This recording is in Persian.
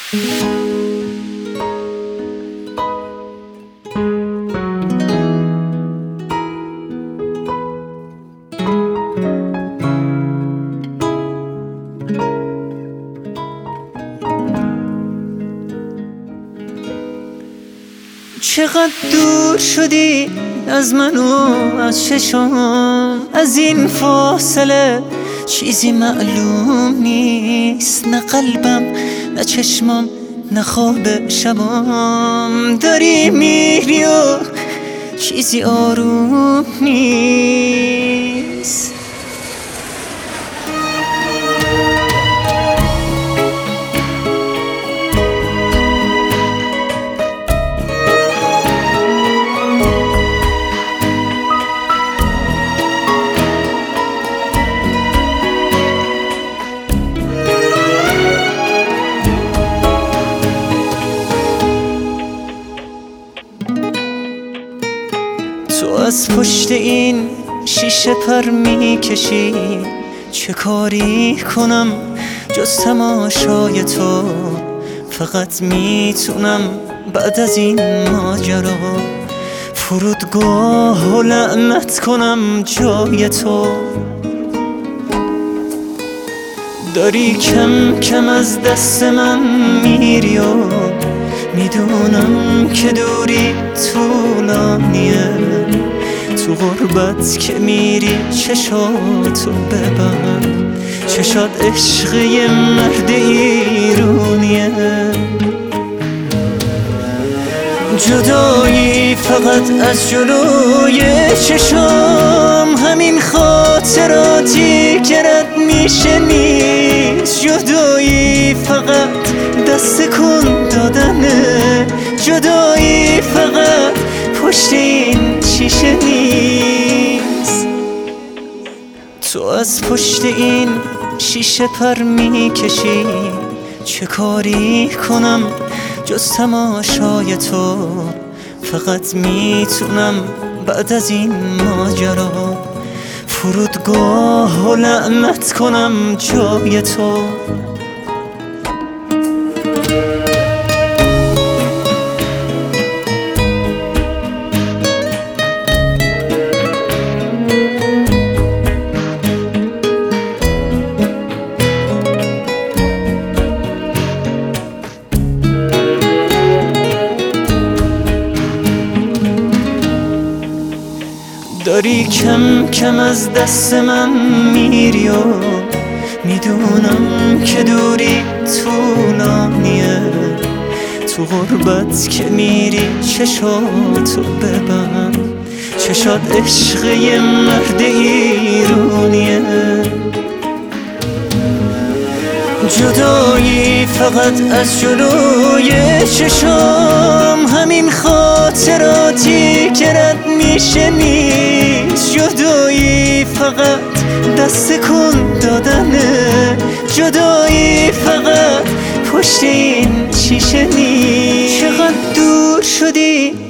چقدر دور شدی از من و از چشم، از این فاصله چیزی معلوم نیست. نه قلبم نه چشمم نه خواب شبم، داری میری و چیزی آروم نیست. تو از پشت این شیشه پر میکشی، چه کاری کنم جز تماشای تو؟ فقط میتونم بعد از این ماجرا فرودگاه و لعنت کنم جای تو. داری کم کم از دست من میری و میدونم که دوری طولانیه. تو غربت که میری چشاتو ببند، چشات عشق یه مرد ایرونیه. جدایی فقط از جلوی چشم، همین خاطراتی که رد میشه نیست. جدایی فقط دست کن دادنه، جدایی فقط پشت این شیشه نیست. تو از پشت این شیشه پر میکشی، چه کاری کنم جز تماشای تو؟ فقط میتونم بعد از این ماجرا فرودگاه و لعنت کنم جای تو. داری کم کم از دست من میری و میدونم که دوری طولانیه. تو غربت که میری چشاتو ببند، چشات عشق یه مرد ایرونیه. جدایی فقط از جلوی چشم، همین خاطراتی که رد میشه نیست. جدایی فقط دست کن دادنه، جدایی فقط پشت این شیشه نیست. چقدر دور شدی